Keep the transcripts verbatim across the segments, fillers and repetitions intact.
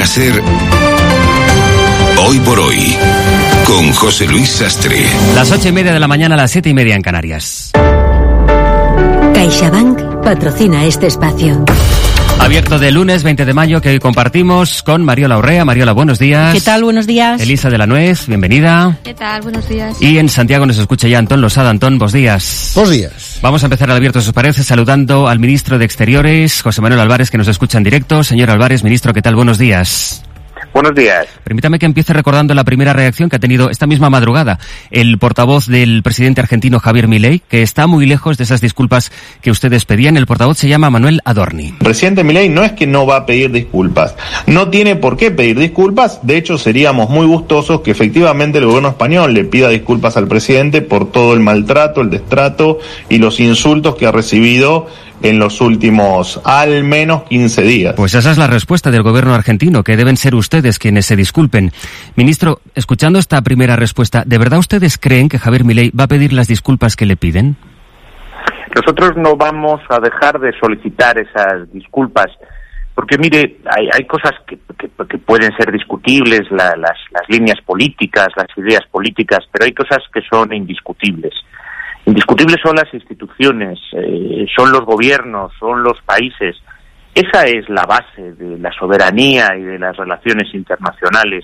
a ser Hoy por Hoy, con José Luis Sastre. Las ocho y media de la mañana, las siete y media en Canarias. CaixaBank patrocina este espacio. Abierto de lunes veinte de mayo, que hoy compartimos con Mariola Urrea. Mariola, buenos días. ¿Qué tal? Buenos días. Elisa de la Nuez, bienvenida. ¿Qué tal? Buenos días. Y en Santiago nos escucha ya Antón Losada. Antón, buenos días. Buenos días. Vamos a empezar el abierto, si os parece, saludando al ministro de Exteriores, José Manuel Álvarez, que nos escucha en directo. Señor Álvarez, ministro, ¿qué tal? Buenos días. Buenos días. Permítame que empiece recordando la primera reacción que ha tenido esta misma madrugada el portavoz del presidente argentino Javier Milei, que está muy lejos de esas disculpas que ustedes pedían. El portavoz se llama Manuel Adorni. El presidente Milei no es que no va a pedir disculpas, no tiene por qué pedir disculpas. De hecho, seríamos muy gustosos que efectivamente el gobierno español le pida disculpas al presidente por todo el maltrato, el destrato y los insultos que ha recibido en los últimos al menos quince días. Pues esa es la respuesta del gobierno argentino, que deben ser ustedes quienes se disculpen. Ministro, escuchando esta primera respuesta, ¿de verdad ustedes creen que Javier Milei va a pedir las disculpas que le piden? Nosotros no vamos a dejar de solicitar esas disculpas, porque mire, hay, hay cosas que, que, que pueden ser discutibles, la, las, las líneas políticas, las ideas políticas, pero hay cosas que son indiscutibles. Indiscutibles son las instituciones, eh, son los gobiernos, son los países. Esa es la base de la soberanía y de las relaciones internacionales.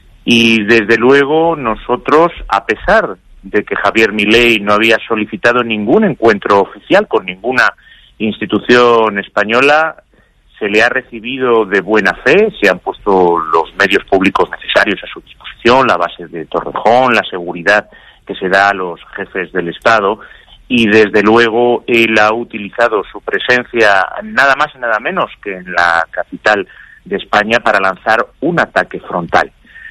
Y desde luego nosotros, a pesar de que Javier Milei no había solicitado ningún encuentro oficial con ninguna institución española, se le ha recibido de buena fe, se han puesto los medios públicos necesarios a su disposición, la base de Torrejón, la seguridad que se da a los jefes del Estado, y desde luego él ha utilizado su presencia nada más y nada menos que en la capital de España para lanzar un ataque frontal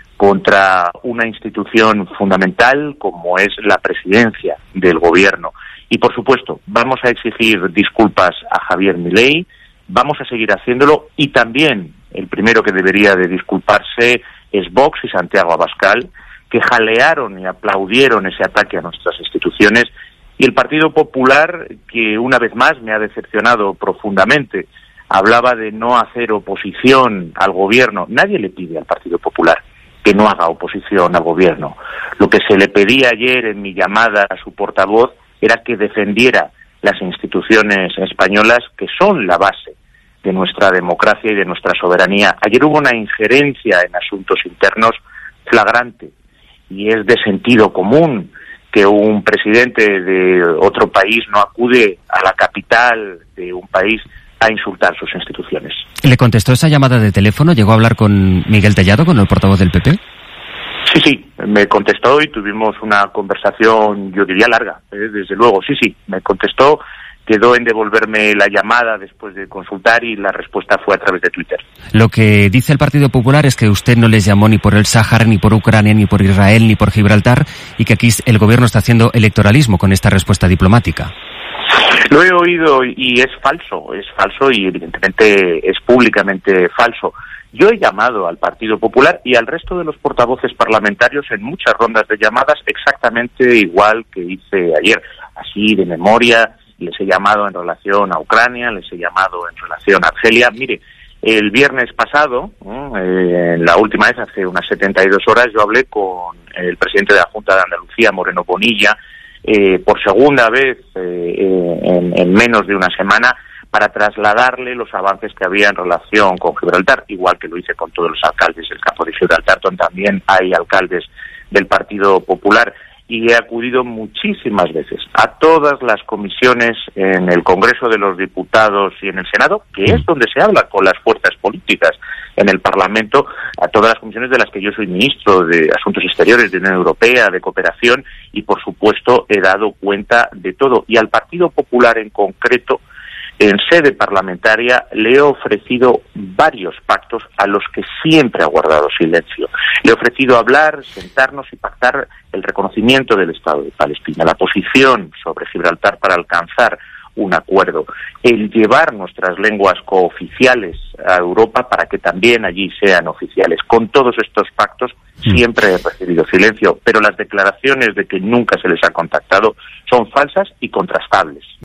contra una institución fundamental como es la presidencia del gobierno. Y por supuesto, vamos a exigir disculpas a Javier Milei, vamos a seguir haciéndolo, y también el primero que debería de disculparse es Vox y Santiago Abascal, que jalearon y aplaudieron ese ataque a nuestras instituciones, y el Partido Popular, que una vez más me ha decepcionado profundamente. Hablaba de no hacer oposición al gobierno. Nadie le pide al Partido Popular que no haga oposición al gobierno. Lo que se le pedía ayer en mi llamada a su portavoz era que defendiera las instituciones españolas, que son la base de nuestra democracia y de nuestra soberanía. Ayer hubo una injerencia en asuntos internos flagrante, y es de sentido común que un presidente de otro país no acude a la capital de un país a insultar sus instituciones. ¿Le contestó esa llamada de teléfono? ¿Llegó a hablar con Miguel Tellado, con el portavoz del P P? Sí, sí, me contestó y tuvimos una conversación, yo diría larga, ¿eh? Desde luego, sí, sí, me contestó. Quedó en devolverme la llamada después de consultar y la respuesta fue a través de Twitter. Lo que dice el Partido Popular es que usted no les llamó ni por el Sáhara, ni por Ucrania, ni por Israel, ni por Gibraltar, y que aquí el gobierno está haciendo electoralismo con esta respuesta diplomática. Lo he oído y es falso, es falso y evidentemente es públicamente falso. Yo he llamado al Partido Popular y al resto de los portavoces parlamentarios en muchas rondas de llamadas exactamente igual que hice ayer, así de memoria. Les he llamado en relación a Ucrania, les he llamado en relación a Argelia. Mire, el viernes pasado, eh, la última vez, hace unas setenta y dos horas, yo hablé con el presidente de la Junta de Andalucía, Moreno Bonilla, eh, por segunda vez eh, en, en menos de una semana, para trasladarle los avances que había en relación con Gibraltar, igual que lo hice con todos los alcaldes del campo de Gibraltar, donde también hay alcaldes del Partido Popular. Y he acudido muchísimas veces a todas las comisiones en el Congreso de los Diputados y en el Senado, que es donde se habla con las fuerzas políticas en el Parlamento, a todas las comisiones de las que yo soy ministro, de Asuntos Exteriores, de Unión Europea, de Cooperación, y por supuesto he dado cuenta de todo. Y al Partido Popular en concreto, en sede parlamentaria, le he ofrecido varios pactos a los que siempre ha guardado silencio. Le he ofrecido hablar, sentarnos y pactar el reconocimiento del Estado de Palestina, la posición sobre Gibraltar para alcanzar un acuerdo, el llevar nuestras lenguas cooficiales a Europa para que también allí sean oficiales. Con todos estos pactos siempre he recibido silencio, pero las declaraciones de que nunca se les ha contactado son falsas y contrastables.